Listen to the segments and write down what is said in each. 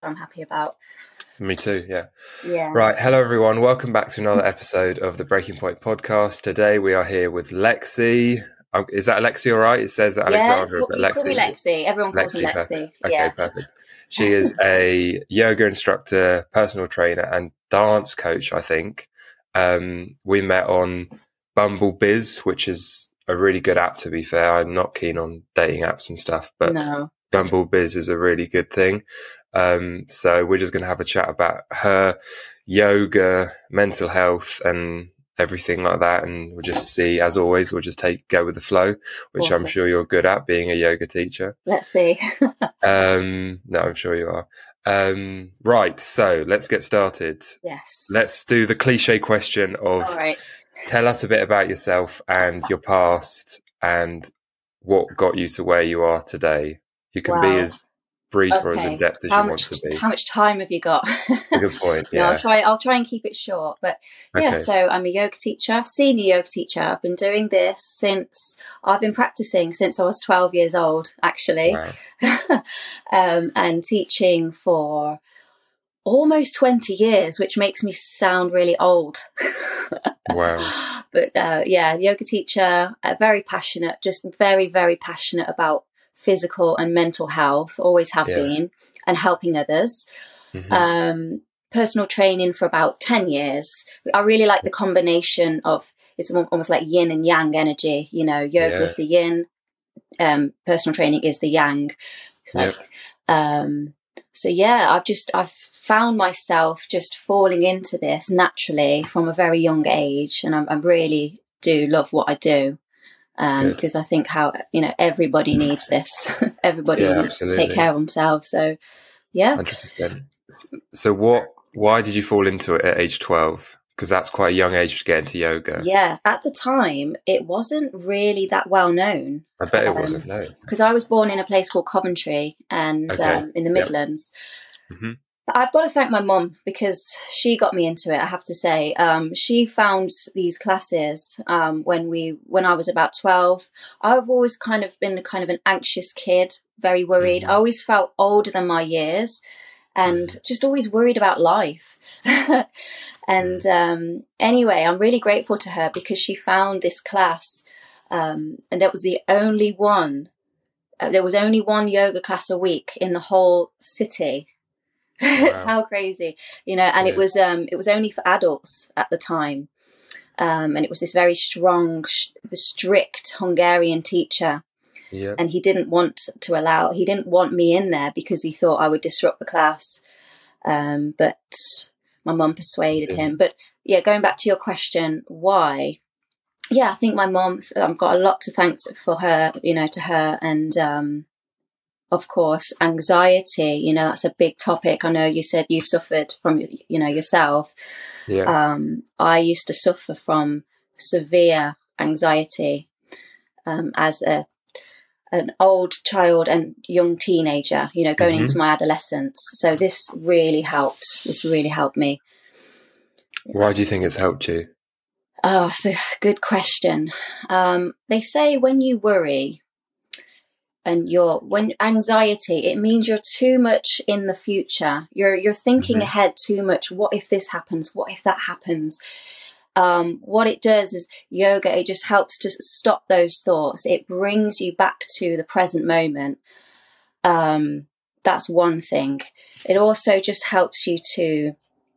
I'm happy about. Me too, yeah. Yeah. Right, hello everyone. Welcome back to another episode of the Breaking Point podcast. Today we are here with Lexi. Is that Lexi all right? It says Alexandra, but You call me Lexi. Everyone calls me Lexi. Perfect. Yeah. Okay, perfect. She is a yoga instructor, personal trainer, and dance coach, I think. We met on Bumble Biz, which is a really good app, to be fair. I'm not keen on dating apps and stuff, but No. Bumble Biz is a really good thing. So we're just going to have a chat about her yoga, mental health, and everything like that. And we'll just see, as always, we'll just go with the flow, which Awesome. I'm sure you're good at, being a yoga teacher. Let's see. No, I'm sure you are. Right, so let's get started. Yes. Let's do the cliche question of All right. Tell us a bit about yourself and your past and what got you to where you are today. You can be as brief or as in depth as you want to be. How much time have you got? Good point. Yeah. No, I'll try and keep it short. But yeah, so I'm a yoga teacher, senior yoga teacher. I've been doing this I've been practicing since I was 12 years old, actually. Wow. And teaching for almost 20 years, which makes me sound really old. Wow. But yoga teacher, very passionate, just very, very passionate about physical and mental health, always have been, and helping others. Mm-hmm. Personal training for about 10 years. I really like the combination of, it's almost like yin and yang energy. You know, yoga is the yin, personal training is the yang. So I've found myself just falling into this naturally from a very young age, and I really do love what I do. Because I think everybody needs this. Everybody needs to take care of themselves. So, 100%. So why did you fall into it at age 12? Because that's quite a young age to get into yoga. Yeah, at the time, it wasn't really that well known. I bet it wasn't, no. Because I was born in a place called Coventry and in the Midlands. Yep. Mm-hmm. I've got to thank my mum because she got me into it, I have to say. She found these classes when I was about 12. I've always kind of been an anxious kid, very worried. Mm-hmm. I always felt older than my years and just always worried about life. And anyway, I'm really grateful to her because she found this class and that was the only one. There was only one yoga class a week in the whole city. Wow. How crazy, and it was only for adults at the time. And it was this very strong, strict Hungarian teacher. Yeah. And he didn't want me in there because he thought I would disrupt the class. But my mum persuaded him. But going back to your question, why? Yeah, I think my mum, I've got a lot to thank for her, to her. And, of course, anxiety, that's a big topic. I know you said you've suffered from, yourself. Yeah. I used to suffer from severe anxiety as an old child and young teenager, going into my adolescence. So this really helped. This really helped me. Why do you think it's helped you? Oh, it's a good question. They say when you worry, when anxiety, it means you're too much in the future. You're thinking ahead too much. What if this happens? What if that happens? What it does is yoga, it just helps to stop those thoughts. It brings you back to the present moment. That's one thing. It also just helps you to,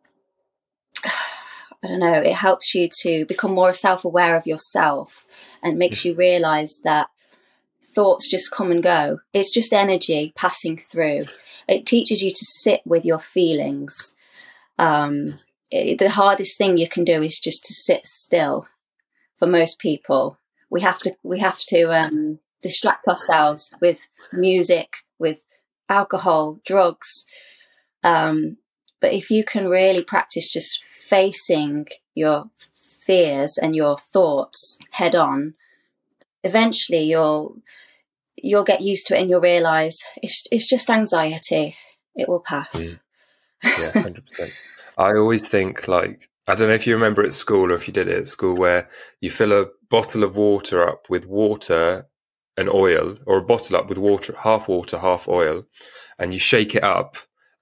it helps you to become more self-aware of yourself and makes you realize that thoughts just come and go. It's just energy passing through. It teaches you to sit with your feelings. The hardest thing you can do is just to sit still. For most people, we have to distract ourselves with music, with alcohol, drugs. But if you can really practice just facing your fears and your thoughts head on, eventually you'll get used to it and you'll realize it's just anxiety. It will pass. Yeah, 100%. I always think, like, I don't know if you remember at school or if you did it at school, where you fill a bottle of water up with water and oil, or a bottle up with water, half oil, and you shake it up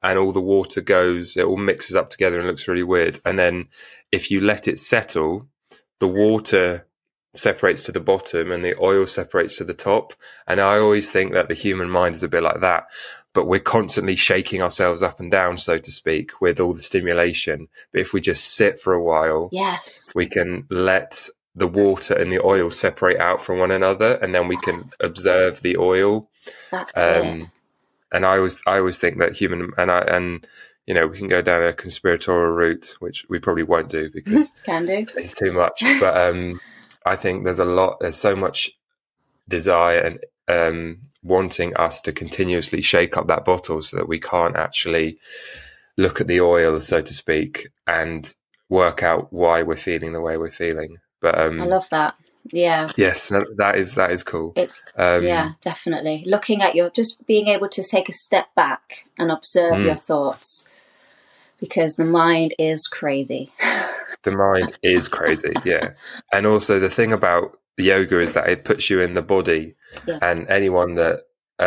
and all the water goes, it all mixes up together and looks really weird. And then if you let it settle, the water separates to the bottom and the oil separates to the top. And I always think that the human mind is a bit like that, but we're constantly shaking ourselves up and down, so to speak, with all the stimulation. But if we just sit for a while, yes, we can let the water and the oil separate out from one another, and then we can observe the oil. That's it. And I always think that and you know, we can go down a conspiratorial route, which we probably won't do because Can do. it's too much. But I think there's so much desire and wanting us to continuously shake up that bottle so that we can't actually look at the oil, so to speak, and work out why we're feeling the way we're feeling. But I love that. Yeah. Yes, that is cool. It's yeah, definitely. Looking at just being able to take a step back and observe your thoughts, because the mind is crazy. The mind is crazy, yeah. And also the thing about yoga is that it puts you in the body. Yes. And anyone that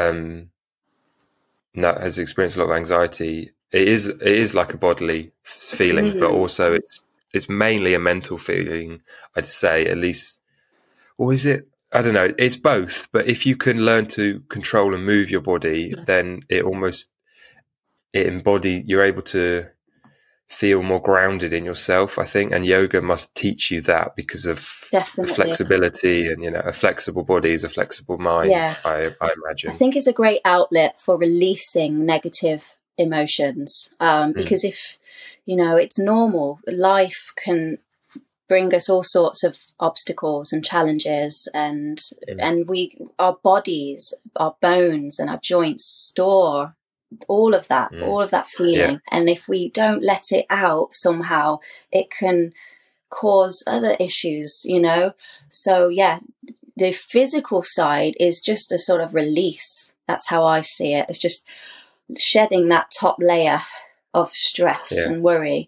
has experienced a lot of anxiety, it is like a bodily feeling, but also it's mainly a mental feeling, I'd say, at least. Or is it? I don't know. It's both. But if you can learn to control and move your body, then you're able to feel more grounded in yourself, I think. And yoga must teach you that because of the flexibility, and, you know, a flexible body is a flexible mind. Yeah. I imagine. I think it's a great outlet for releasing negative emotions. Because if, you know, it's normal, life can bring us all sorts of obstacles and challenges, and our bodies, our bones and our joints store all of that feeling. Yeah. And if we don't let it out somehow, it can cause other issues, you know. So yeah, the physical side is just a sort of release. That's how I see it. It's just shedding that top layer of stress and worry.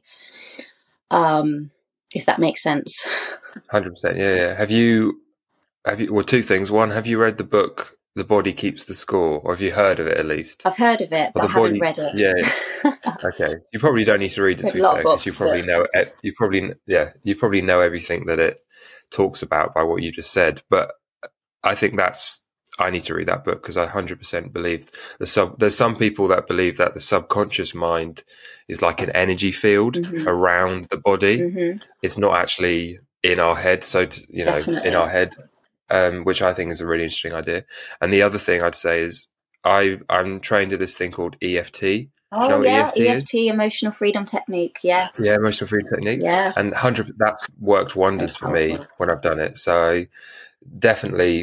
If that makes sense. 100%. Yeah. Have you, well, two things. One, have you read the book, The Body Keeps the Score, or have you heard of it at least? I've heard of it, but I haven't read it. Yeah. Okay. You probably don't need to read it, to be fair, because you probably know everything that it talks about by what you just said. But I think I need to read that book, because I 100% believe there's some people that believe that the subconscious mind is like an energy field around the body. It's not actually in our head. So, in our head, which I think is a really interesting idea. And the other thing I'd say is I'm trained in this thing called EFT. Oh, yeah, EFT, Emotional Freedom Technique, yes. Yeah, Emotional Freedom Technique. Yeah. And that's worked wonders for me when I've done it. So definitely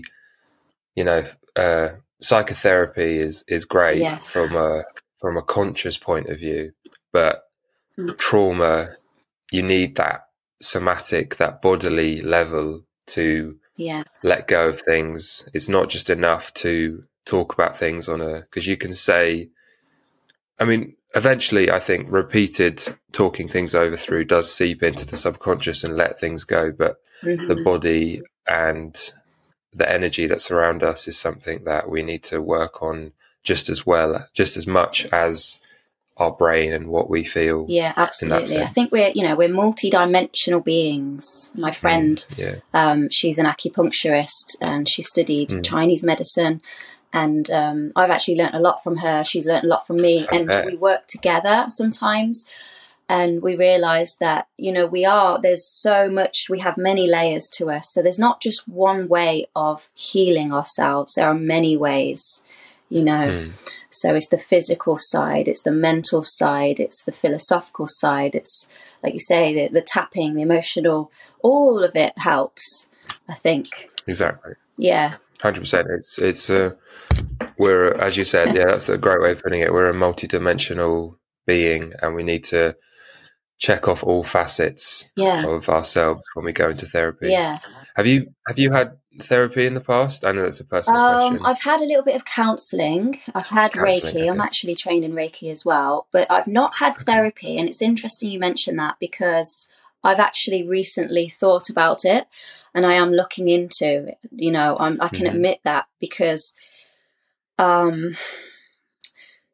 psychotherapy is great from a conscious point of view, but trauma, you need that somatic, that bodily level to let go of things. It's not just enough to talk about things because you can say, I mean, eventually I think repeated talking things over through does seep into the subconscious and let things go, but the body and the energy that's around us is something that we need to work on just as much as our brain and what we feel. Yeah, absolutely. I think we're multi-dimensional beings. My friend, she's an acupuncturist and she studied Chinese medicine, and I've actually learned a lot from her. She's learned a lot from me, and we work together sometimes. And we realize that, there's so much, we have many layers to us. So there's not just one way of healing ourselves. There are many ways, So it's the physical side, it's the mental side, it's the philosophical side. It's, like you say, the tapping, the emotional, all of it helps, I think. Exactly. Yeah. 100%. We're, as you said, that's the great way of putting it. We're a multidimensional being, and we need to check off all facets of ourselves when we go into therapy. Yes. Have you had therapy in the past? I know that's a personal question. I've had a little bit of counselling. I've had Reiki. Okay. I'm actually trained in Reiki as well, but I've not had therapy. And it's interesting you mention that, because I've actually recently thought about it, and I am looking into it. I can admit that, because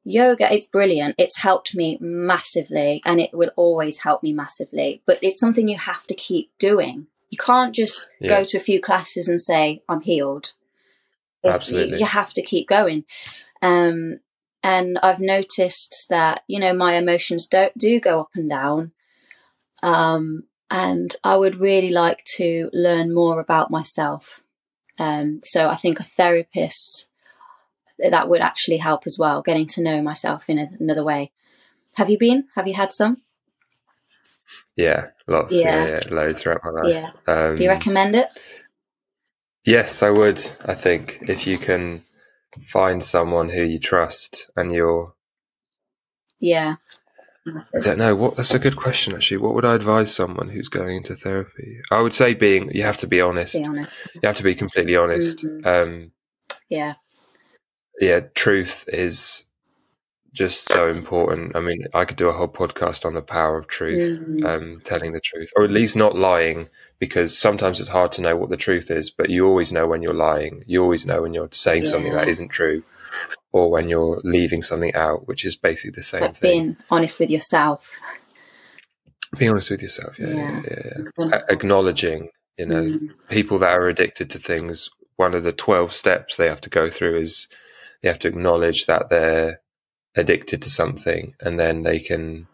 Yoga, it's brilliant. It's helped me massively, and it will always help me massively. But it's something you have to keep doing. You can't just go to a few classes and say, I'm healed. Absolutely. You have to keep going. And I've noticed that, you know, my emotions do go up and down. And I would really like to learn more about myself. So I think a therapist, that would actually help as well, getting to know myself in another way. Have you had some? Yeah, lots. Yeah, loads throughout my life. Yeah. Do you recommend it? Yes, I would. I think if you can find someone who you trust and you're... Yeah. I don't know. That's a good question, actually. What would I advise someone who's going into therapy? I would say you have to be honest. Be honest. You have to be completely honest. Mm-hmm. Yeah, truth is just so important. I mean, I could do a whole podcast on the power of truth, telling the truth, or at least not lying, because sometimes it's hard to know what the truth is, but you always know when you're lying. You always know when you're saying something that isn't true, or when you're leaving something out, which is basically the same thing. Being honest with yourself. Being honest with yourself, yeah. Acknowledging, you know, people that are addicted to things, one of the 12 steps they have to go through is they have to acknowledge that they're addicted to something, and then they can...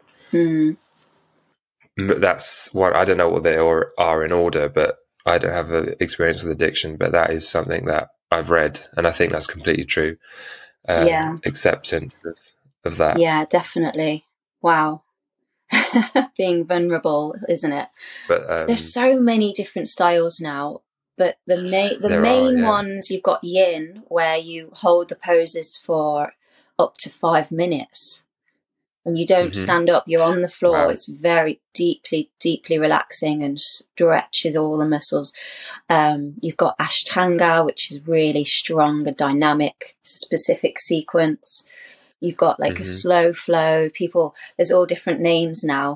That's what... I don't know what they are in order, but I don't have an experience with addiction, but that is something that I've read, and I think that's completely true. Acceptance of that. Yeah, definitely. Wow. Being vulnerable, isn't it? But there's so many different styles now, but the main ones, you've got yin, where you hold the poses for up to 5 minutes and you don't stand up, you're on the floor. Wow. It's very deeply relaxing and stretches all the muscles. You've got Ashtanga, which is really strong and dynamic. It's a specific sequence. You've got like a slow flow. There's all different names now.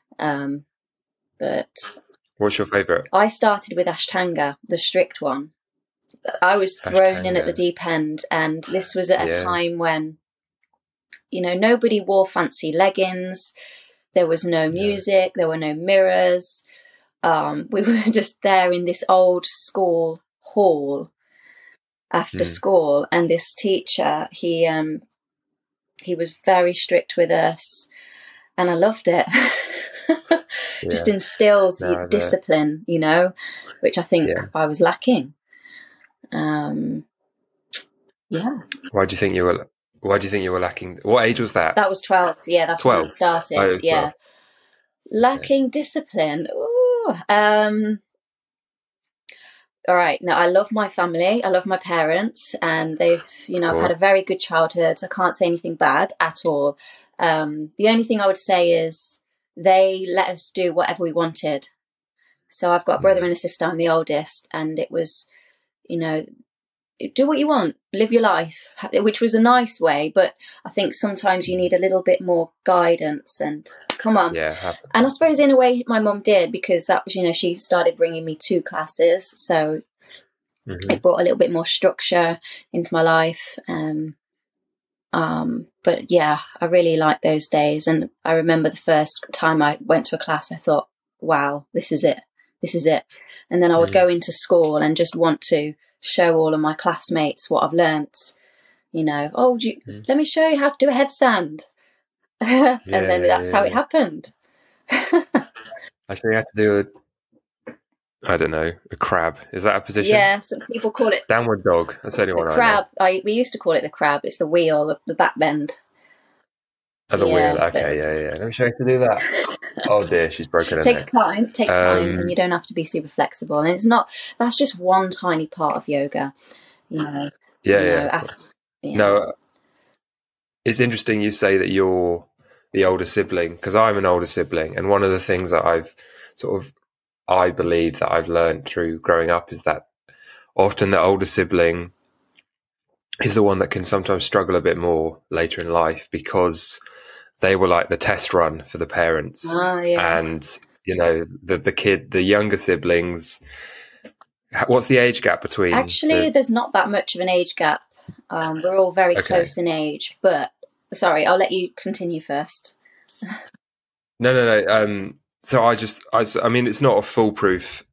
But what's your favorite? I started with Ashtanga, the strict one. I was thrown in at the deep end, and this was at a time when, you know, nobody wore fancy leggings. There was no music. There were no mirrors. We were just there in this old school hall after school, and this teacher, he was very strict with us, and I loved it. Just instills discipline, you know, which I think I was lacking. Why do you think you were lacking? What age was that? That was 12. Yeah, that's 12. When it started. Oh, yeah. Lacking discipline. Ooh. All right. Now, I love my family. I love my parents, and they've, you know, I've had a very good childhood. I can't say anything bad at all. The only thing I would say is they let us do whatever we wanted. So I've got a brother and a sister. I'm the oldest, and it was, you know, do what you want, live your life, which was a nice way. But I think sometimes you need a little bit more guidance and come on. Yeah. And I suppose in a way my mum did, because that was, you know, she started bringing me 2 classes. So it brought a little bit more structure into my life. But yeah, I really liked those days. And I remember the first time I went to a class, I thought, wow, this is it. And then I would go into school and just want to show all of my classmates what I've learnt. You know, let me show you how to do a headstand. And then that's how it happened. Actually, you had to do a crab. Is that a position? Yeah, some people call it downward dog. That's the only one crab. I know. We used to call it the crab. It's the wheel, the back bend. Oh, the wheel. Okay, yeah. Let me show you how to do that. Oh dear, she's broken her neck. Takes time, and you don't have to be super flexible. And it's not. That's just one tiny part of yoga. You know. No, it's interesting you say that you're the older sibling, because I'm an older sibling, and one of the things that I believe that I've learned through growing up is that often the older sibling is the one that can sometimes struggle a bit more later in life, because they were like the test run for the parents. And, you know, the younger siblings, what's the age gap between? Actually, there's not that much of an age gap. We're all very close in age, but Sorry, I'll let you continue first. No. So I mean, it's not a foolproof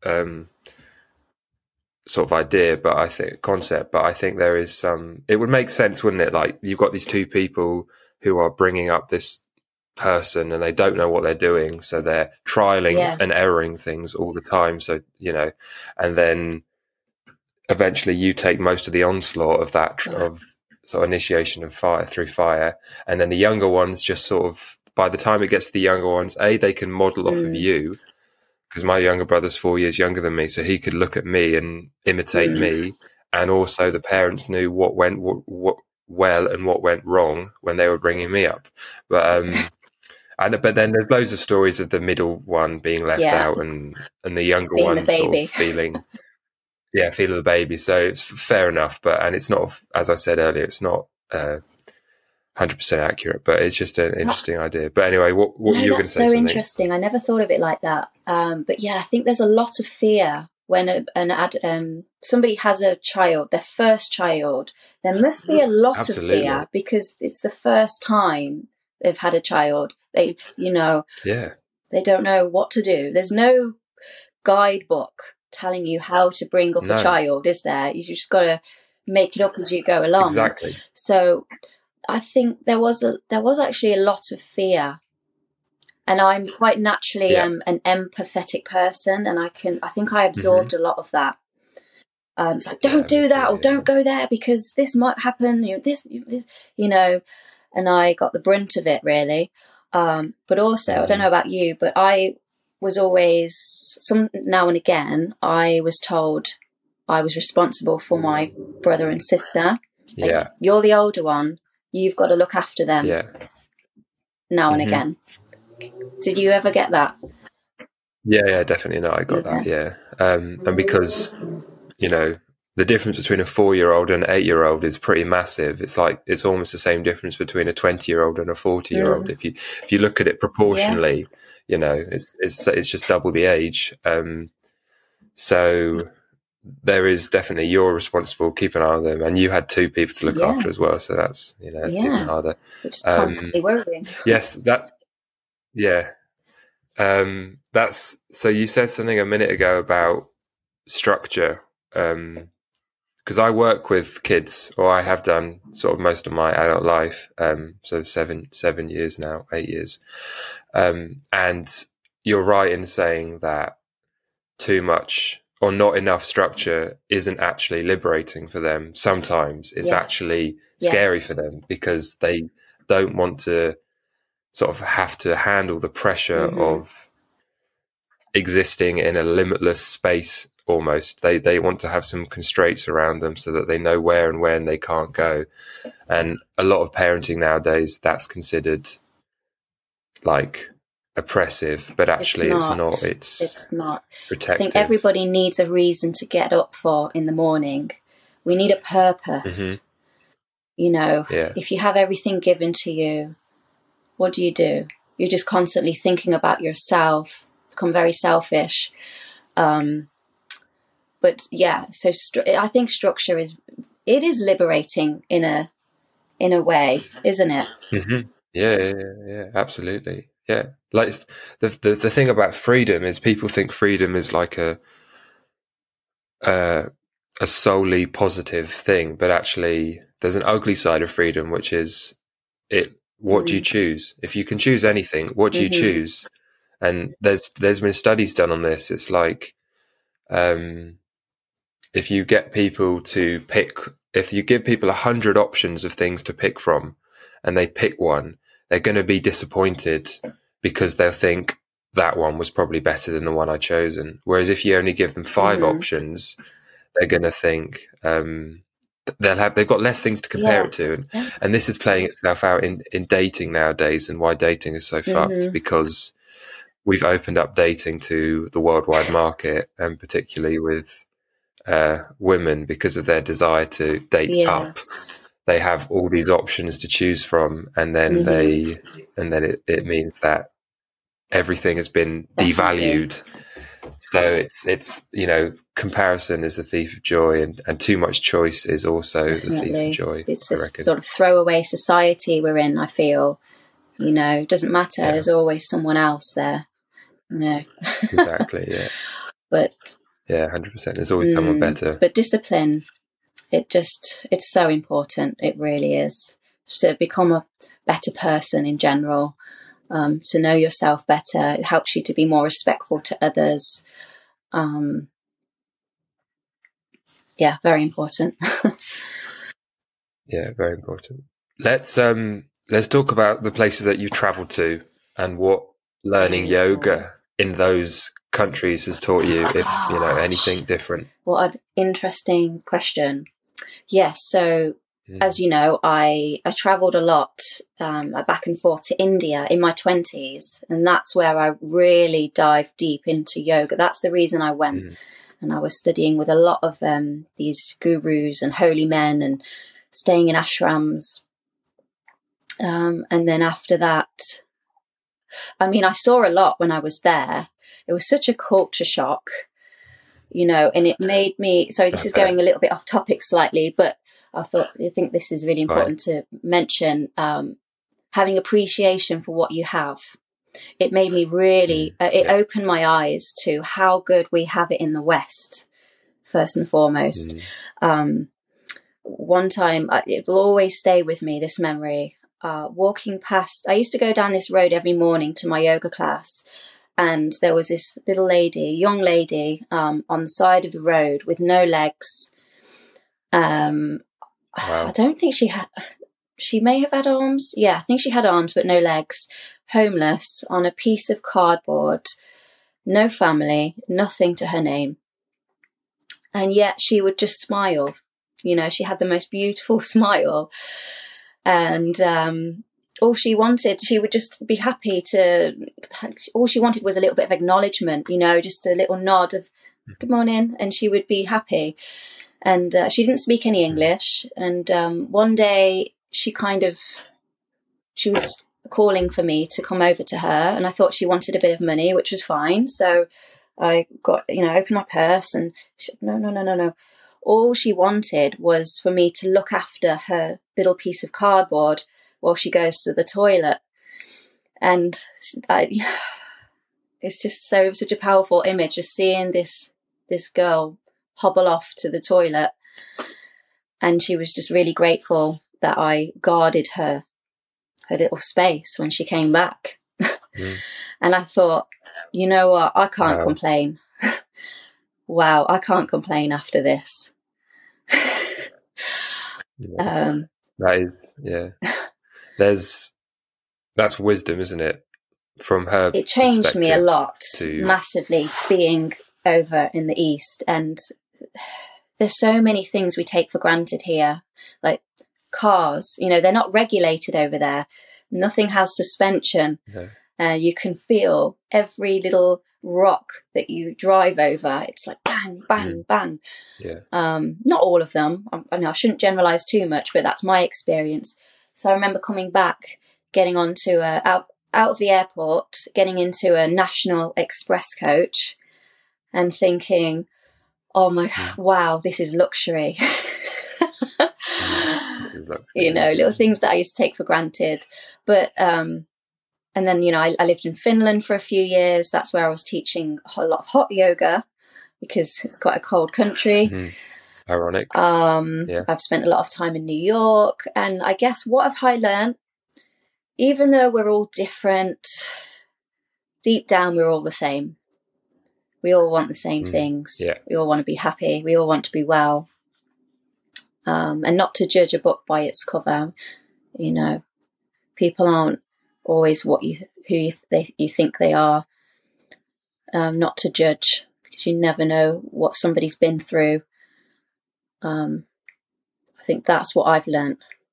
sort of idea, but I think concept. But I think there is some. It would make sense, wouldn't it? Like you've got these two people who are bringing up this person, and they don't know what they're doing, so they're trialing and erroring things all the time. So and then eventually you take most of the onslaught of that of sort of initiation of fire through fire, and then the younger ones just sort of. By the time it gets to the younger ones, they can model off of you, because my younger brother's 4 years younger than me, so he could look at me and imitate me, and also the parents knew what went well and what went wrong when they were bringing me up. But but then there's loads of stories of the middle one being left out, and the younger being one sort of feeling the baby. So it's fair enough, and it's not, as I said earlier, it's not 100% accurate, but it's just an interesting idea. But anyway, what you were going to say? That's so interesting. I never thought of it like that. But yeah, I think there's a lot of fear when somebody has a child, their first child. There must be a lot of fear because it's the first time they've had a child. They don't know what to do. There's no guidebook telling you how to bring up a child, is there? You just got to make it up as you go along. Exactly. So I think there was actually a lot of fear, and I'm quite naturally an empathetic person, and I think I absorbed a lot of that. It's like, don't do that, or don't go there because this might happen. This, and I got the brunt of it really. But also, I don't know about you, but I was always now and again I was told I was responsible for my brother and sister. Like, you're the older one. You've got to look after them now and again. Did you ever get that? Yeah, definitely. No, I got that, yeah. And because, the difference between a 4-year-old and an 8-year-old is pretty massive. It's like, it's almost the same difference between a 20-year-old and a 40-year-old. If you look at it proportionally, it's just double the age. So there is definitely, you're responsible, keep an eye on them, and you had two people to look after as well, so that's that's even harder. So just constantly worrying. That's so you said something a minute ago about structure, because I work with kids, or I have done sort of most of my adult life, so 7 years now, 8 years, and you're right in saying that too much or not enough structure isn't actually liberating for them. Sometimes it's actually scary for them because they don't want to sort of have to handle the pressure of existing in a limitless space almost. They want to have some constraints around them so that they know where and when they can't go. And a lot of parenting nowadays, that's considered like oppressive, but actually it's not. It's not protective. I think everybody needs a reason to get up for in the morning. We need a purpose. If you have everything given to you, what do? You're just constantly thinking about yourself, become very selfish. But yeah, so I think structure is liberating in a way, isn't it? Yeah, absolutely. Yeah, like the thing about freedom is people think freedom is like a solely positive thing, but actually there's an ugly side of freedom, which is what do you choose? If you can choose anything, what do you choose? And there's been studies done on this. It's like if you get people to pick, if you give people 100 options of things to pick from, and they pick one, they're going to be disappointed because they'll think that one was probably better than the one I'd chosen. Whereas if you only give them 5 options, they're going to think they've got less things to compare it to. And this is playing itself out in dating nowadays, and why dating is so fucked, because we've opened up dating to the worldwide market, and particularly with women, because of their desire to date up. They have all these options to choose from, and then it means that everything has been devalued So it's comparison is the thief of joy, and too much choice is also the thief of joy. It's this sort of throwaway society we're in, I feel. It doesn't matter. Yeah. There's always someone else there. Exactly, yeah. But 100%. There's always someone better. But discipline, it's so important. It really is. To become a better person in general, to know yourself better. It helps you to be more respectful to others. Very important. Yeah, very important. Let's talk about the places that you've traveled to and what learning yoga in those countries has taught you, if anything different. What an interesting question. Yes, so as you know, I traveled a lot back and forth to India in my 20s, and that's where I really dived deep into yoga. That's the reason I went. And I was studying with a lot of these gurus and holy men and staying in ashrams. And then after that, I saw a lot when I was there. It was such a culture shock, and it made me, sorry, this is going a little bit off topic slightly, but I think this is really important to mention, having appreciation for what you have. It made me really, it opened my eyes to how good we have it in the West, first and foremost. One time, it will always stay with me, this memory, walking past, I used to go down this road every morning to my yoga class, and there was this young lady, on the side of the road with no legs. Wow. I don't think she may have had arms. Yeah, I think she had arms, but no legs. Homeless, on a piece of cardboard, no family, nothing to her name. And yet she would just smile. She had the most beautiful smile. And all she wanted, she would just be happy all she wanted was a little bit of acknowledgement, just a little nod of good morning, and she would be happy. And she didn't speak any English. And one day she was calling for me to come over to her, and I thought she wanted a bit of money, which was fine. So I got, opened my purse, and she said, no. All she wanted was for me to look after her little piece of cardboard while she goes to the toilet. And it's just such a powerful image of seeing this girl hobble off to the toilet. And she was just really grateful that I guarded her little space when she came back. And I thought, you know what, I can't complain. Wow, I can't complain after this. That is, that's wisdom, isn't it? From her, it changed me a lot, massively, being over in the East. And there's so many things we take for granted here, like cars. They're not regulated over there. Nothing has suspension. You can feel every little rock that you drive over. It's like bang, bang, bang. Not all of them. I shouldn't generalize too much, but that's my experience. So I remember coming back, getting onto out of the airport, getting into a National Express coach, and thinking, oh my, wow, this is luxury. Little things that I used to take for granted. But and then, I lived in Finland for a few years. That's where I was teaching a lot of hot yoga, because it's quite a cold country. Ironic. I've spent a lot of time in New York. And I guess what have I learned? Even though we're all different, deep down, we're all the same. We all want the same things. We all want to be happy. We all want to be well. And not to judge a book by its cover. People aren't always who you think they are. Not to judge, because you never know what somebody's been through. I think that's what I've learned.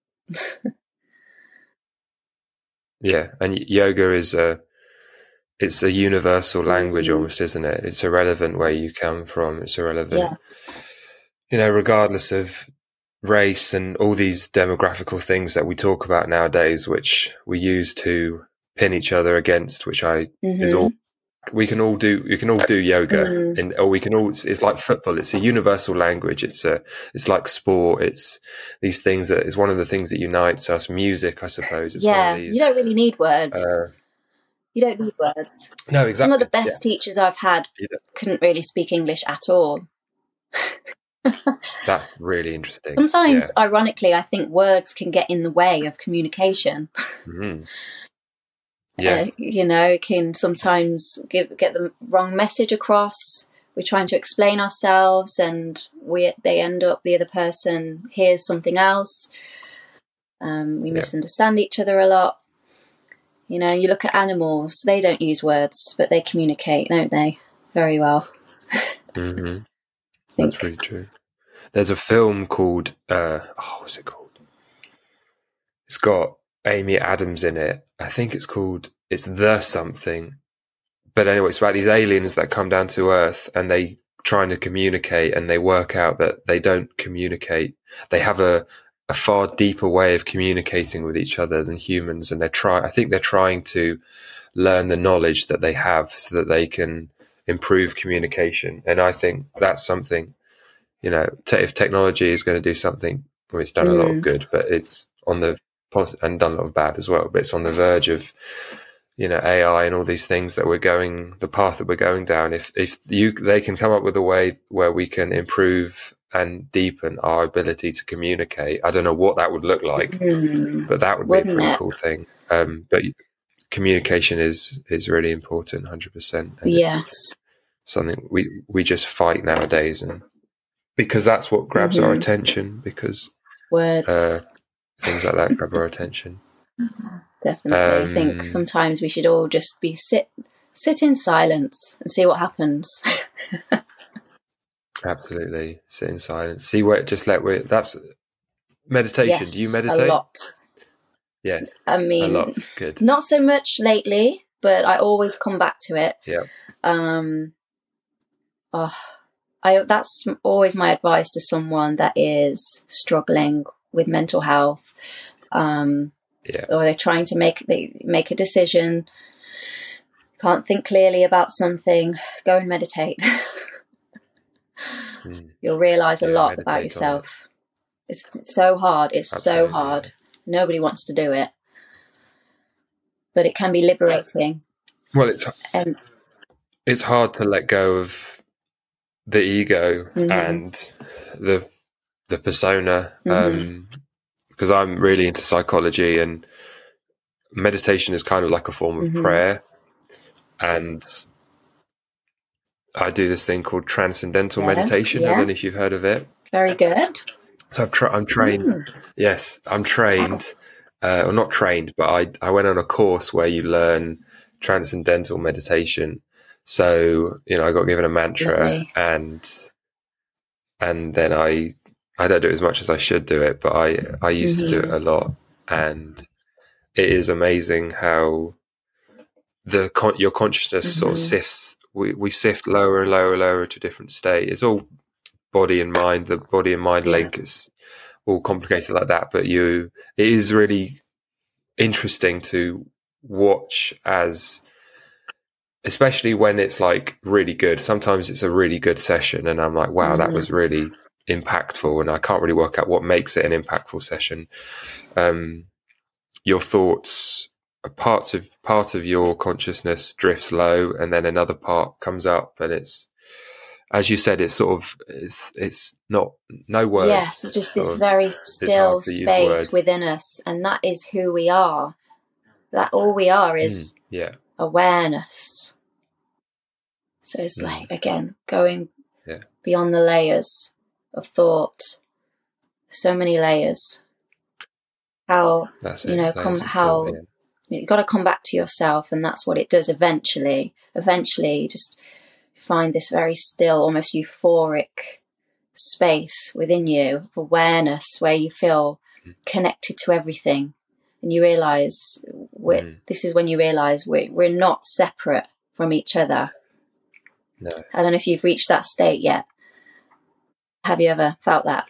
And yoga is it's a universal language almost, isn't it? It's irrelevant where you come from. It's irrelevant, regardless of race and all these demographical things that we talk about nowadays, which we use to pin each other against, which is all we can all do yoga, or we can all. It's like football. It's a universal language. It's like sport. It's these things that is one of the things that unites us. Music, I suppose. It's one of these, you don't really need words. You don't need words. No, exactly. Some of the best teachers I've had couldn't really speak English at all. That's really interesting. Sometimes, ironically, I think words can get in the way of communication. Yes. Can sometimes get the wrong message across. We're trying to explain ourselves, and the other person hears something else. We misunderstand each other a lot. You look at animals; they don't use words, but they communicate, don't they? Very well. That's really true. There's a film called what's it called? It's got Amy Adams in it. I think it's The Something. But anyway, it's about these aliens that come down to Earth, and they trying to communicate, and they work out that they don't communicate. They have a far deeper way of communicating with each other than humans, and I think they're trying to learn the knowledge that they have so that they can improve communication. And I think that's something, if technology is going to do something, well, it's done a lot of good, but it's on the and done a lot of bad as well, but it's on the verge of AI and all these things that the path that we're going down. If they can come up with a way where we can improve and deepen our ability to communicate, I don't know what that would look like, but that would be a pretty cool thing. But communication is really important, 100%. Yes, something we just fight nowadays, and because that's what grabs our attention, because words, things like that grab our attention. Definitely. I think sometimes we should all just sit in silence and see what happens. Absolutely, sit in silence. See where that's meditation. Yes, do you meditate? A lot. Yes, I mean, a lot. Good. Not so much lately, but I always come back to it. Yeah. That's always my advice to someone that is struggling with mental health, or they're trying to make a decision, can't think clearly about something. Go and meditate. You'll realize a lot about yourself. It's so hard. It's Absolutely, so hard. Yeah. Nobody wants to do it, but it can be liberating. Well, it's hard to let go of the ego and the persona, because I'm really into psychology, and meditation is kind of like a form of prayer, and I do this thing called transcendental meditation. I don't know if you've heard of it. Very good. So I'm trained. Yes, I'm trained. Or not trained, but I went on a course where you learn transcendental meditation. So, I got given a mantra, and then I don't do it as much as I should do it, but I used to do it a lot. And it is amazing how your consciousness sort of sifts. We sift lower and lower and lower to a different state. It's all body and mind. The body and mind link is all complicated like that. But it is really interesting to watch, especially when it's like really good. Sometimes it's a really good session, and I'm like, wow, that was really impactful. And I can't really work out what makes it an impactful session. Your thoughts, part of your consciousness drifts low, and then another part comes up, and it's, as you said, it's sort of it's no words. Yes, it's just this very still space within us, and that is who we are. That all we are is awareness. So it's like, again, going beyond the layers of thought. So many layers. How you've got to come back to yourself, and that's what it does eventually. Eventually, just find this very still, almost euphoric space within you of awareness where you feel connected to everything, and you realize this is when you realize we're not separate from each other. No. I don't know if you've reached that state yet. Have you ever felt that?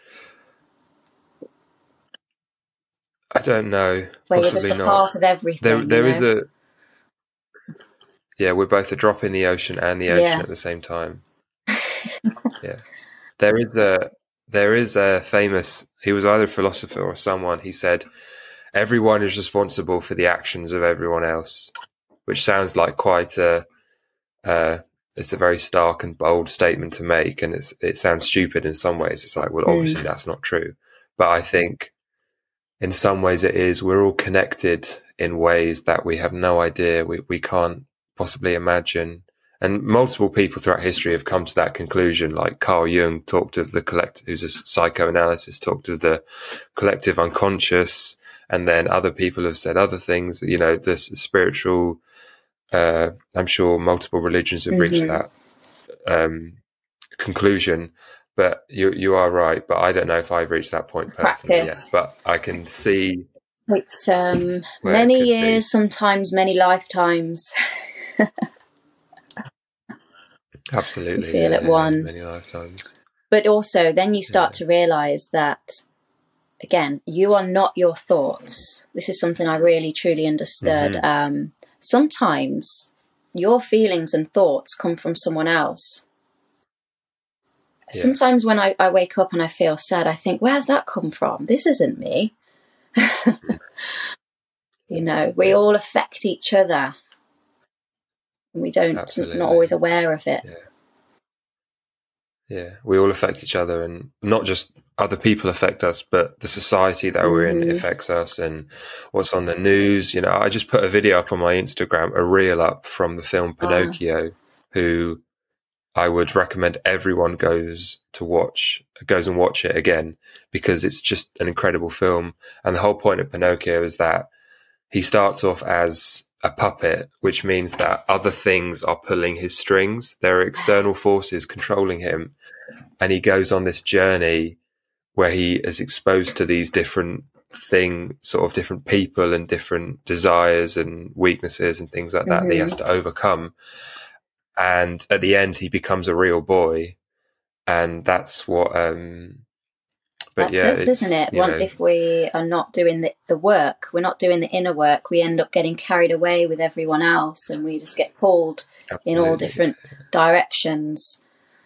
I don't know. Where you're just a part of everything. There is Yeah, we're both a drop in the ocean and the ocean at the same time. Yeah. There is a famous, he was either a philosopher or someone, he said, everyone is responsible for the actions of everyone else, which sounds like quite it's a very stark and bold statement to make, and it sounds stupid in some ways. It's like, well, obviously that's not true. But I think in some ways it is. We're all connected in ways that we have no idea, we can't possibly imagine. And multiple people throughout history have come to that conclusion. Like Carl Jung talked of the collective, who's a psychoanalyst, talked of the collective unconscious. And then other people have said other things, you know, this spiritual, I'm sure multiple religions have reached that conclusion. But you are right. But I don't know if I've reached that point personally yet. But I can see it's many years, sometimes many lifetimes. Absolutely, you feel it one many lifetimes. But also, then you start to realise that, again, you are not your thoughts. This is something I really truly understood. Sometimes your feelings and thoughts come from someone else. Sometimes when I wake up and I feel sad, I think, where's that come from? This isn't me. You know, we all affect each other. And we don't, not always aware of it. Yeah, we all affect each other, and not just other people affect us, but the society that we're in affects us, and what's on the news. You know, I just put a video up on my Instagram, a reel up from the film Pinocchio, who I would recommend everyone goes and watch it again, because it's just an incredible film. And the whole point of Pinocchio is that he starts off as a puppet, which means that other things are pulling his strings. There are external forces controlling him. And he goes on this journey where he is exposed to these different different people and different desires and weaknesses and things like that that he has to overcome. And at the end, he becomes a real boy. And that's what... But that's it, isn't it? If we are not doing the work, we're not doing the inner work, we end up getting carried away with everyone else, and we just get pulled in all different directions.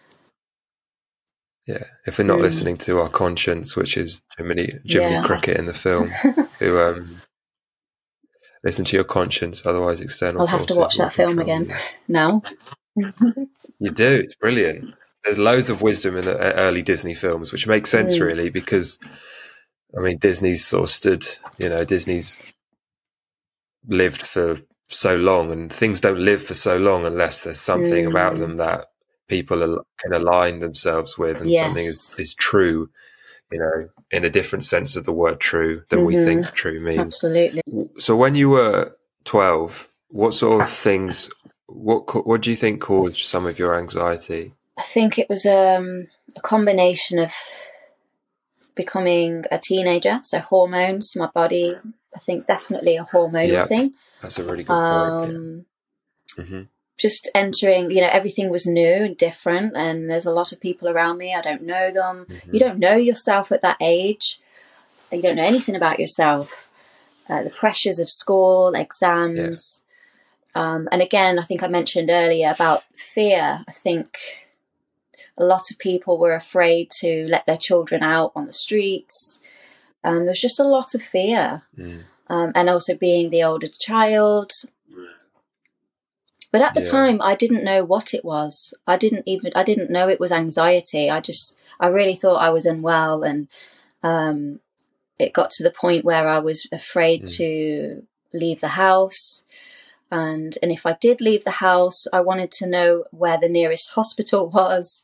Yeah, if we're not listening to our conscience, which is Jiminy Cricket in the film, who listen to your conscience, otherwise external. I'll have to watch that film again now. You do, it's brilliant. There's loads of wisdom in the early Disney films, which makes sense really, because I mean Disney's Disney's lived for so long, and things don't live for so long unless there's something about them that people can align themselves with, and something is true, you know, in a different sense of the word true than we think true means. Absolutely. So when you were 12, what sort of things, what do you think caused some of your anxiety? I think it was a combination of becoming a teenager, so hormones, my body, I think definitely a hormonal thing. That's a really good point. Just entering, you know, everything was new and different, and there's a lot of people around me, I don't know them. You don't know yourself at that age. You don't know anything about yourself. The pressures of school, exams. And again, I think I mentioned earlier about fear. I think a lot of people were afraid to let their children out on the streets. There was just a lot of fear. And also being the older child. But at the time, I didn't know what it was. I didn't know it was anxiety. I really thought I was unwell. And it got to the point where I was afraid to leave the house. And if I did leave the house, I wanted to know where the nearest hospital was.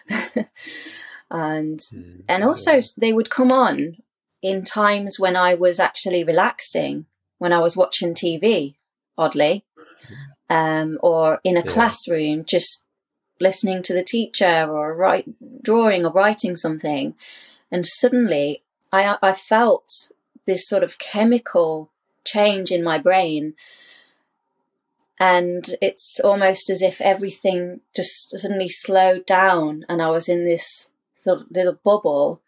and also they would come on in times when I was actually relaxing, when I was watching TV, oddly, or in a classroom, just listening to the teacher, or drawing or writing something. And suddenly I felt this sort of chemical change in my brain. And it's almost as if everything just suddenly slowed down, and I was in this sort of little bubble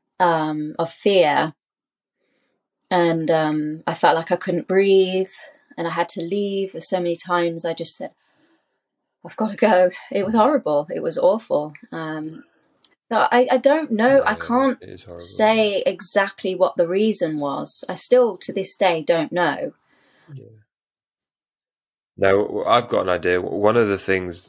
of fear. And I felt like I couldn't breathe. and I had to leave so many times. I just said, I've got to go. It was horrible. It was awful. So I don't know. I can't say exactly what the reason was. I still, to this day, don't know. Yeah. No, I've got an idea. One of the things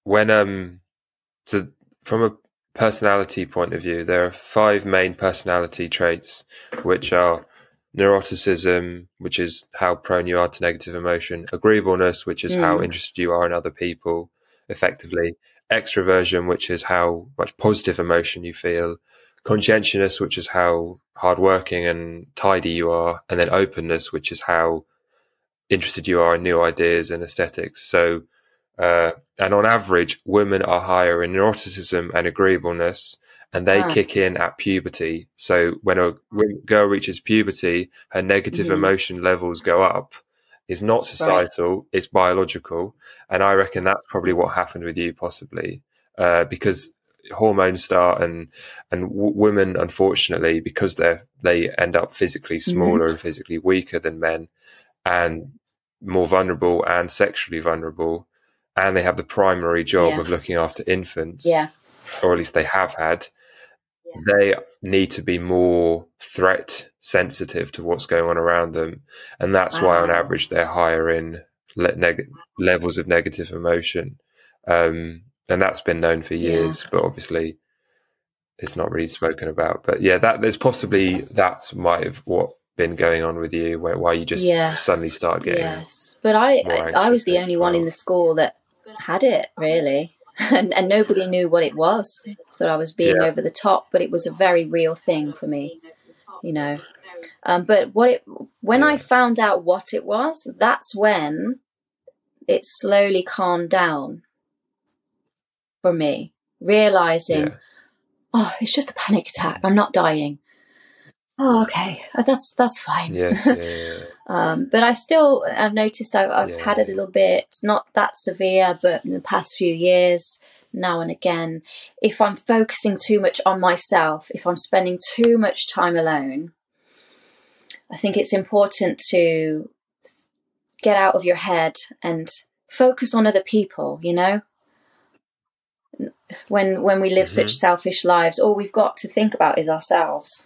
so from a personality point of view, there are 5 main personality traits, which are neuroticism, which is how prone you are to negative emotion; agreeableness, which is how interested you are in other people effectively; extroversion, which is how much positive emotion you feel; conscientiousness, which is how hardworking and tidy you are; and then openness, which is how interested you are in new ideas and aesthetics. So, and on average, women are higher in neuroticism and agreeableness, and they kick in at puberty. So when a girl reaches puberty, her negative emotion levels go up. It's not societal, it's biological. And I reckon that's probably what happened with you, possibly, because hormones start, and women, unfortunately, because they end up physically smaller and physically weaker than men, and more vulnerable and sexually vulnerable, and they have the primary job of looking after infants, or at least they have had. They need to be more threat sensitive to what's going on around them, and that's why on average they're higher in levels of negative emotion, and that's been known for years, but obviously it's not really spoken about. But that there's possibly that might have what been going on with you, why you just suddenly start getting but I was the only one in the school that had it, really. And nobody knew what it was. Thought I was being over the top, but it was a very real thing for me, but when I found out what it was, that's when it slowly calmed down for me, realizing it's just a panic attack, I'm not dying. Oh, okay, that's fine. Yes. But I've noticed I've had a little bit, not that severe, but in the past few years, now and again, if I'm focusing too much on myself, if I'm spending too much time alone, I think it's important to get out of your head and focus on other people, When we live such selfish lives, all we've got to think about is ourselves.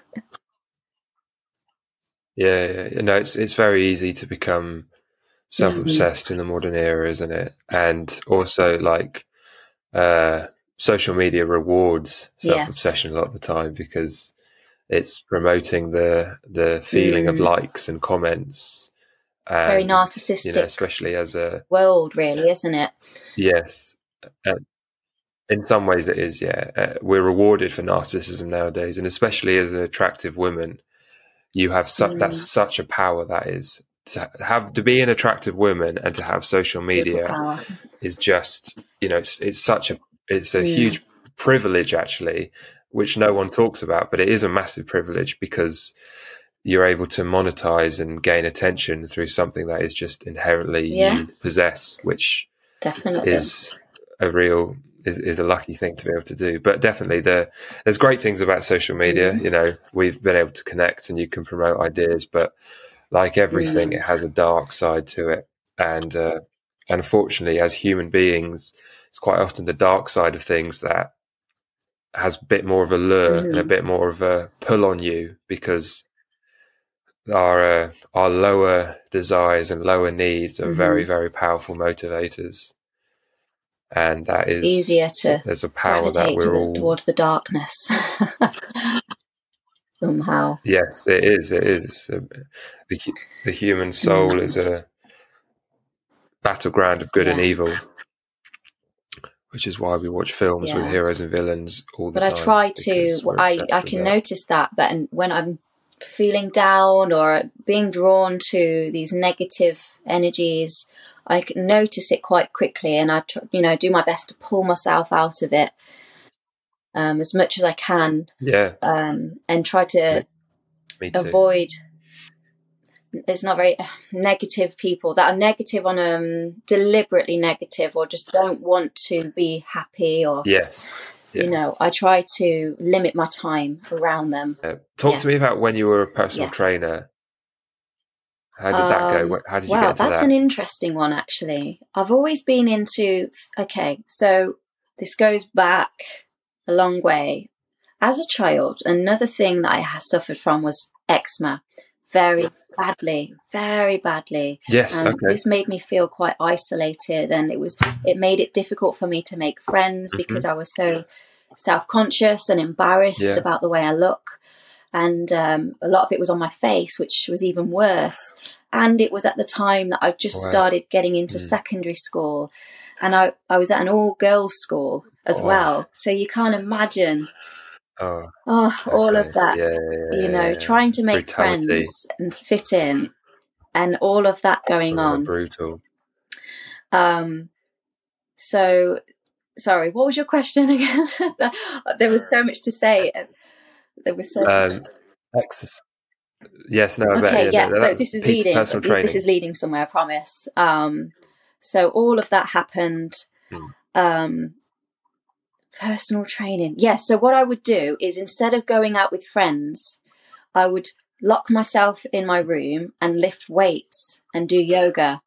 It's very easy to become self-obsessed in the modern era, isn't it? And also, like, social media rewards self-obsession a lot of the time, because it's promoting the feeling of likes and comments. And, very narcissistic, especially as a world, really, isn't it? Yes. In some ways it is, we're rewarded for narcissism nowadays, and especially as an attractive woman, you have that's such a power, that is, to be an attractive woman and to have social media is just, it's a huge privilege, actually, which no one talks about, but it is a massive privilege, because you're able to monetize and gain attention through something that is just inherently you possess, which definitely is is a lucky thing to be able to do. But definitely there's great things about social media. We've been able to connect and you can promote ideas, but like everything, it has a dark side to it. And unfortunately, as human beings, it's quite often the dark side of things that has a bit more of a lure and a bit more of a pull on you, because our lower desires and lower needs are very, very powerful motivators. And that is easier to there's a power that we're all towards the darkness somehow. Yes, it is. The human soul is a battleground of good and evil, which is why we watch films with heroes and villains all the time. But I try to. I can notice that, but when I'm feeling down or being drawn to these negative energies, I can notice it quite quickly, and I do my best to pull myself out of it as much as I can. And try to avoid. It's not very negative people that are negative on deliberately negative, or just don't want to be happy, or I try to limit my time around them. Talk to me about when you were a personal trainer. How did that go? How did you Wow, get to that's that? an interesting one, actually. I've always been into, okay, so this goes back a long way. As a child, another thing that I suffered from was eczema, very badly, very badly. Yes, And okay. this made me feel quite isolated, and it made it difficult for me to make friends because I was so self-conscious and embarrassed about the way I look. And a lot of it was on my face, which was even worse. And it was at the time that I just started getting into secondary school, and I was at an all-girls school as well. So you can't imagine all of that, you know, trying to make friends and fit in, and all of that going on. Brutal. So, sorry, what was your question again? There was so much to say. There was so much. Exercise. Yes, no. Okay, yes. So this is leading. Personal training. This is leading somewhere, I promise. So all of that happened. Personal training. Yes. So what I would do is, instead of going out with friends, I would lock myself in my room and lift weights and do yoga.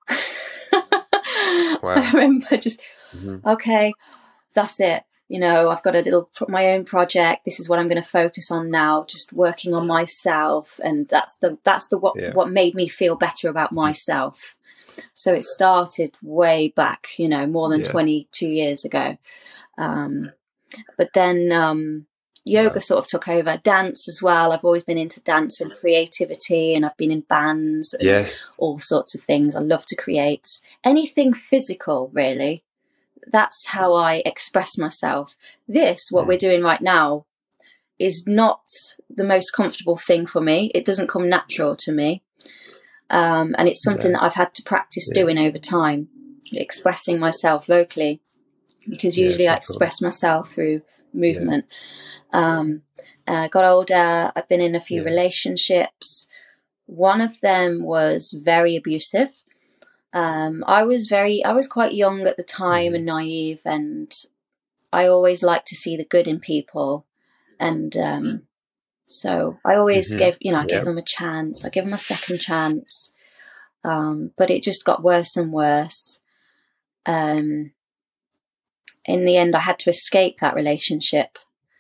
I remember just, okay, that's it. You know, I've got my own project. This is what I'm going to focus on now. Just working on myself, and that's what made me feel better about myself. So it started way back, you know, more than 22 years ago. But then yoga sort of took over. Dance as well. I've always been into dance and creativity, and I've been in bands and all sorts of things. I love to create anything physical, really. That's how I express myself. What we're doing right now is not the most comfortable thing for me. It doesn't come natural to me. And it's something that I've had to practice doing over time, expressing myself vocally, because usually I express myself through movement. Got older. I've been in a few relationships. One of them was very abusive. I was quite young at the time and naive, and I always liked to see the good in people. And so I always gave them a chance. I give them a second chance. But it just got worse and worse. In the end, I had to escape that relationship.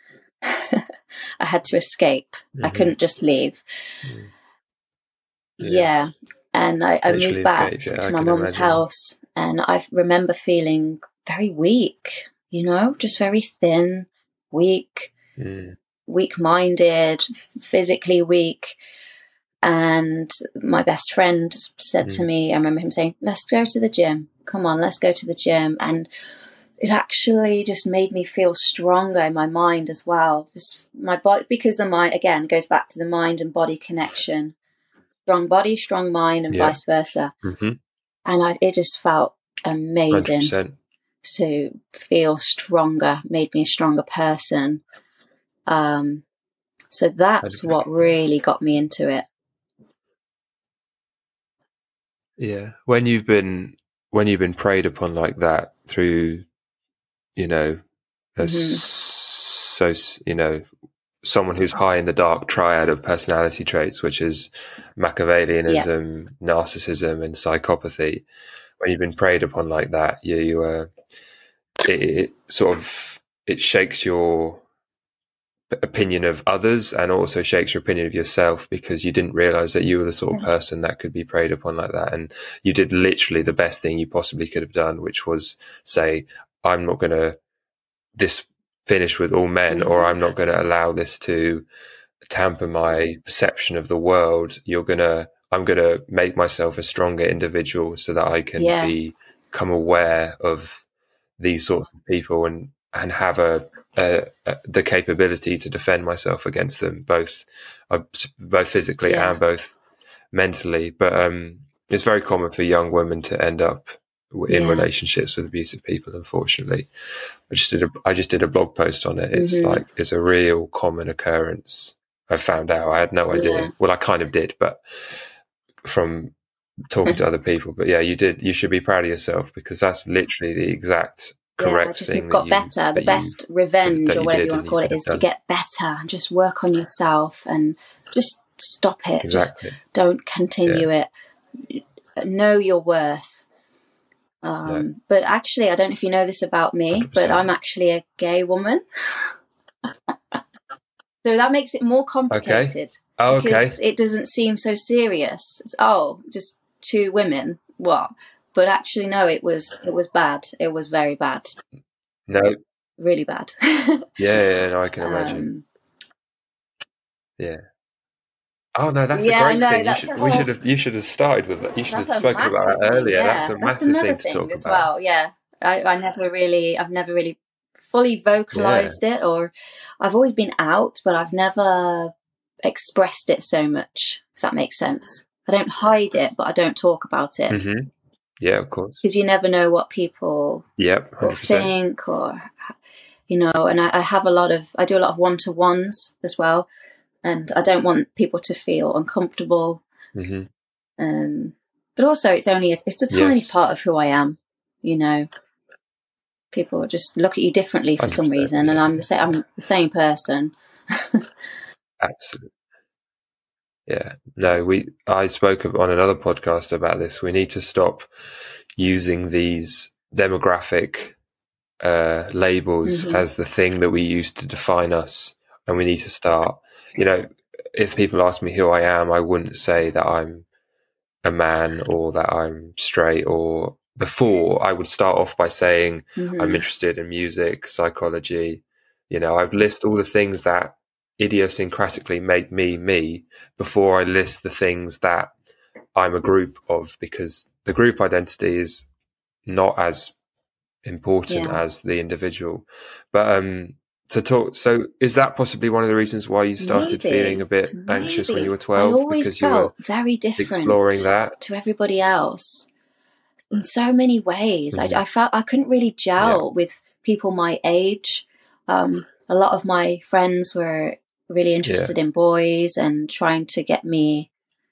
I had to escape. I couldn't just leave. And I moved back to my mum's house, and I remember feeling very weak, you know, just very thin, weak, weak-minded, physically weak. And my best friend said to me, I remember him saying, let's go to the gym. Come on, let's go to the gym. And it actually just made me feel stronger in my mind as well. Just my body, because the mind, again, goes back to the mind and body connection. Strong body, strong mind, and vice versa. And it just felt amazing 100%. To feel stronger, made me a stronger person. So that's 100%. What really got me into it. Yeah. When you've been preyed upon like that through, you know, someone who's high in the dark triad of personality traits, which is Machiavellianism, narcissism, and psychopathy. When you've been preyed upon like that, it shakes your opinion of others, and also shakes your opinion of yourself, because you didn't realize that you were the sort of person that could be preyed upon like that. And you did literally the best thing you possibly could have done, which was say, I'm not going to finish with all men, or I'm not going to allow this to tamper my perception of the world. I'm going to make myself a stronger individual so that I can become aware of these sorts of people and have the capability to defend myself against them, both physically and both mentally. But it's very common for young women to end up in relationships with abusive people, unfortunately. I just did a blog post on it. It's a real common occurrence. I found out. I had no idea. Well, I kind of did, but from talking to other people. But yeah, you did. You should be proud of yourself, because that's literally the exact correct thing. Got better. The best revenge, or whatever you want to call it, is to get better and just work on yourself and just stop it. Exactly. Just don't continue it. know your worth. But actually, I don't know if you know this about me, 100%. but I'm actually a gay woman. So that makes it more complicated. Okay. Because it doesn't seem so serious. It's, just two women. What? But actually, no, it was bad. It was very bad. No. Really bad. No, I can imagine. Yeah. Oh no, that's a great thing. You should have started with that. You should have spoken about that earlier. Yeah. That's a massive thing to talk as about. Well, yeah. I've never really fully vocalized it, or I've always been out, but I've never expressed it so much. If that makes sense. I don't hide it, but I don't talk about it. Mm-hmm. Yeah, of course. Because you never know what people will think, or and I do a lot of one-to-ones as well. And I don't want people to feel uncomfortable. Mm-hmm. But also, it's a tiny part of who I am. People just look at you differently for some reason, and I'm the same person. Absolutely. Yeah. No, I spoke on another podcast about this. We need to stop using these demographic labels as the thing that we use to define us, and we need to start. If people ask me who I am, I wouldn't say that I'm a man or that I'm straight. Or before, I would start off by saying I'm interested in music, psychology. I'd list all the things that idiosyncratically make me before I list the things that I'm a group of, because the group identity is not as important as the individual. But so is that possibly one of the reasons why you started feeling a bit anxious when you were 12? I always felt very different exploring that to everybody else in so many ways. I felt I couldn't really gel with people my age. A lot of my friends were really interested in boys and they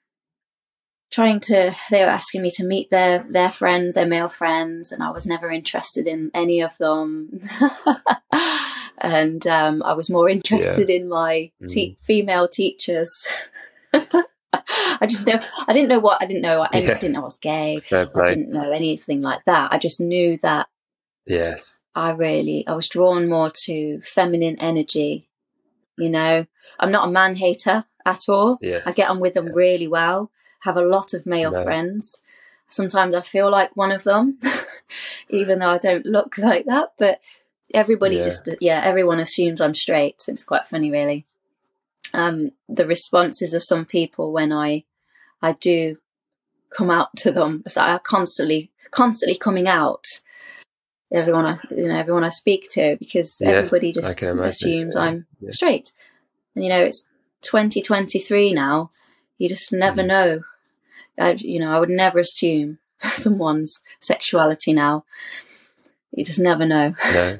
were asking me to meet their friends, their male friends, and I was never interested in any of them. And I was more interested in my female teachers. I didn't know I didn't know I was gay. I didn't know anything like that. I just knew that I was drawn more to feminine energy. I'm not a man hater at all. I get on with them really well. Have a lot of male friends. Sometimes I feel like one of them, even though I don't look like that. But everybody everyone assumes I'm straight. So it's quite funny, really. The responses of some people when I do come out to them, so I'm constantly coming out. Everyone I speak to, because everybody just assumes I'm straight. And it's 2023 now. You just never know. I would never assume someone's sexuality now. You just never know. No.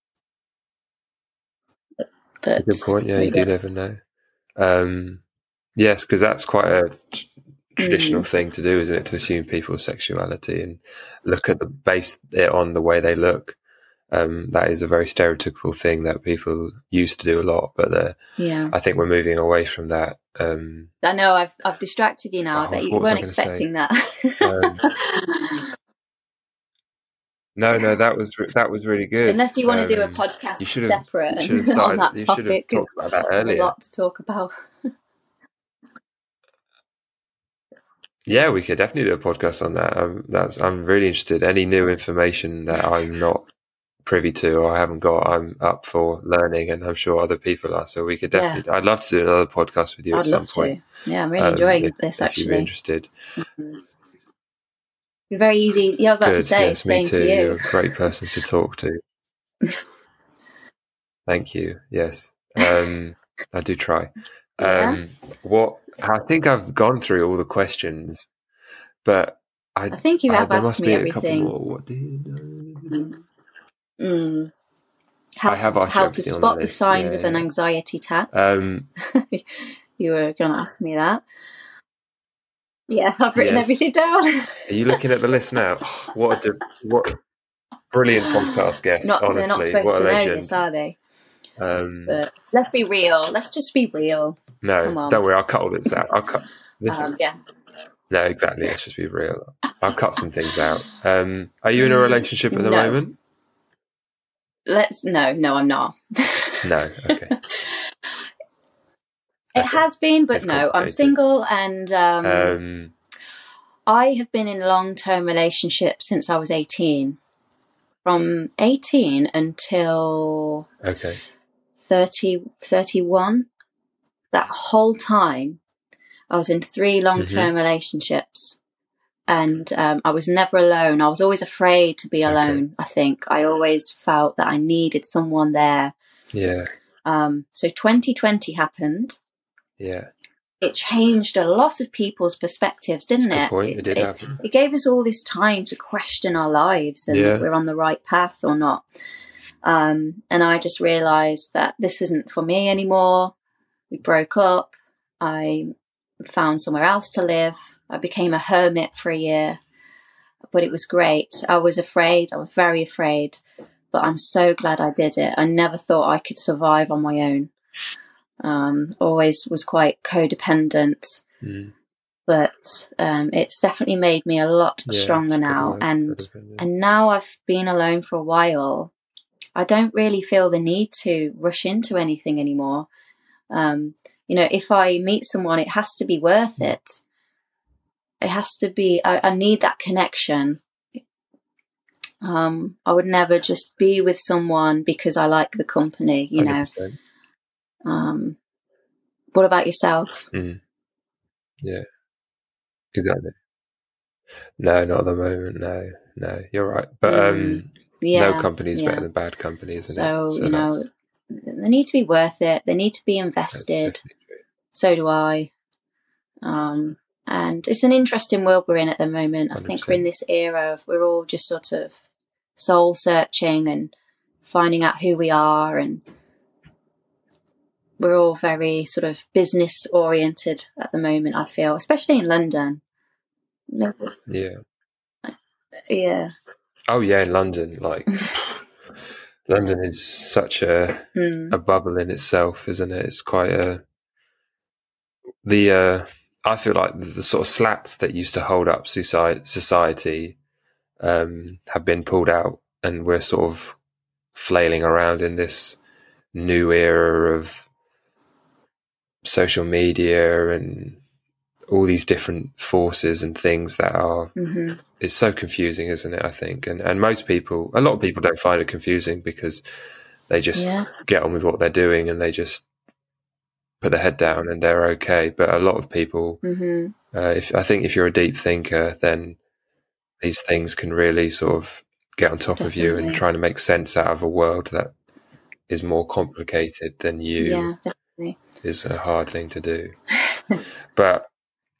But good point. Yeah, you do never know. Yes, because that's quite a traditional thing to do, isn't it? To assume people's sexuality and base it on the way they look. That is a very stereotypical thing that people used to do a lot, but I think we're moving away from that. I know I've distracted you now. I bet you weren't expecting that. No, that was really good. Unless you want to do a podcast separate on that topic, talked about that earlier. A lot to talk about. Yeah, we could definitely do a podcast on that. I'm really interested. Any new information that I'm not privy to or I haven't got, I'm up for learning, and I'm sure other people are. So we could definitely. I'd love to do another podcast with you at some point. Yeah, I'm really enjoying this. Actually, if you're interested. You're very easy. Yeah, I was about to say. Yes, me too. You're a great person to talk to. Thank you. Yes, I do try. I think I've gone through all the questions, but I think you have asked me everything. What do you know? How to spot the signs of an anxiety attack. You were going to ask me that. Yeah, I've written everything down. Are you looking at the list now? Oh, what brilliant podcast guest! Honestly, they're not supposed to know this, are they? But let's be real. Let's just be real. No, don't worry. I'll cut all this out. I'll cut this. No, exactly. Let's just be real. I'll cut some things out. Are you in a relationship at the moment? No, I'm not. No, okay. It has been, but no, I'm single, and I have been in a long-term relationship since I was 18. From 18 until 31. That whole time, I was in 3 long-term relationships, and I was never alone. I was always afraid to be alone. I think I always felt that I needed someone there. Yeah. So 2020 happened. Yeah. It changed a lot of people's perspectives, didn't it? It did happen. It gave us all this time to question our lives and if we're on the right path or not. And I just realised that this isn't for me anymore. We broke up. I found somewhere else to live. I became a hermit for a year, but it was great. I was afraid. I was very afraid, but I'm so glad I did it. I never thought I could survive on my own. Always was quite codependent, but it's definitely made me a lot stronger now. And now I've been alone for a while. I don't really feel the need to rush into anything anymore. If I meet someone, it has to be worth it. It has to be, I need that connection. I would never just be with someone because I like the company, 100%. What about yourself? Yeah, exactly. No, not at the moment. No, you're right. But no company is better than bad company, isn't it? So, they need to be worth it. They need to be invested. So do I. And it's an interesting world we're in at the moment. 100%. I think we're in this era of we're all just sort of soul searching and finding out who we are, and we're all very sort of business oriented at the moment, I feel, especially in London. Yeah. Oh yeah, in London, like London is such a bubble in itself, isn't it? It's quite I feel like the sort of slats that used to hold up society have been pulled out, and we're sort of flailing around in this new era of social media and all these different forces and things that are it's so confusing, isn't it? I think, and a lot of people don't find it confusing because they just get on with what they're doing and they just put their head down and they're okay. But a lot of people, if you're a deep thinker, then these things can really sort of get on top of you and trying to make sense out of a world that is more complicated than you. Yeah, definitely. Is a hard thing to do. But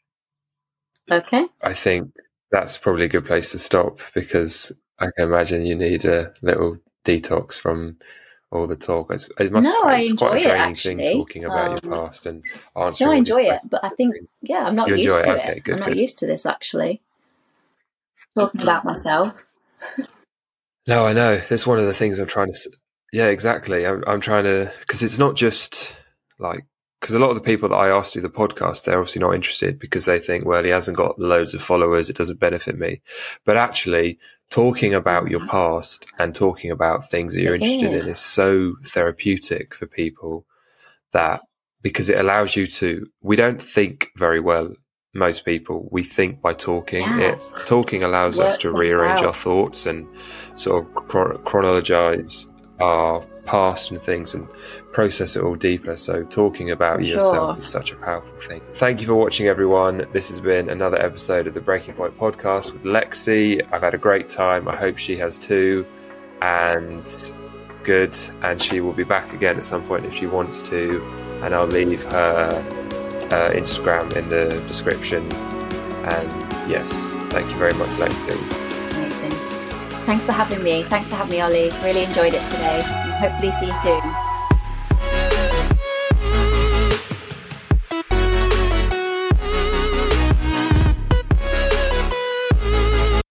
I think that's probably a good place to stop, because I can imagine you need a little detox from all the talk. It's quite a draining thing talking about your past and answering. I enjoy it, but I think I'm not used to it. I'm not used to this, actually. Talking about myself. No, I know. That's one of the things I'm trying to. Yeah, exactly. I'm trying to, because it's not just like, because a lot of the people that I asked to do the podcast, they're obviously not interested because they think, well, he hasn't got loads of followers, it doesn't benefit me. But actually, talking about your past and talking about things that you're interested in is so therapeutic for people, that because it allows you to, we don't think very well. Most people, we think by talking. Talking allows us to rearrange our thoughts and sort of chronologize our past and things and process it all deeper. So talking about yourself is such a powerful thing. Thank you for watching, everyone. This has been another episode of the Breaking Point podcast with Lexi. I've had a great time. I hope she has too. And she will be back again at some point if she wants to, and I'll leave her Instagram in the description. And yes, thank you very much, Lexi. Amazing. Thanks for having me. Thanks for having me, Ollie. Really enjoyed it today. Hopefully see you soon.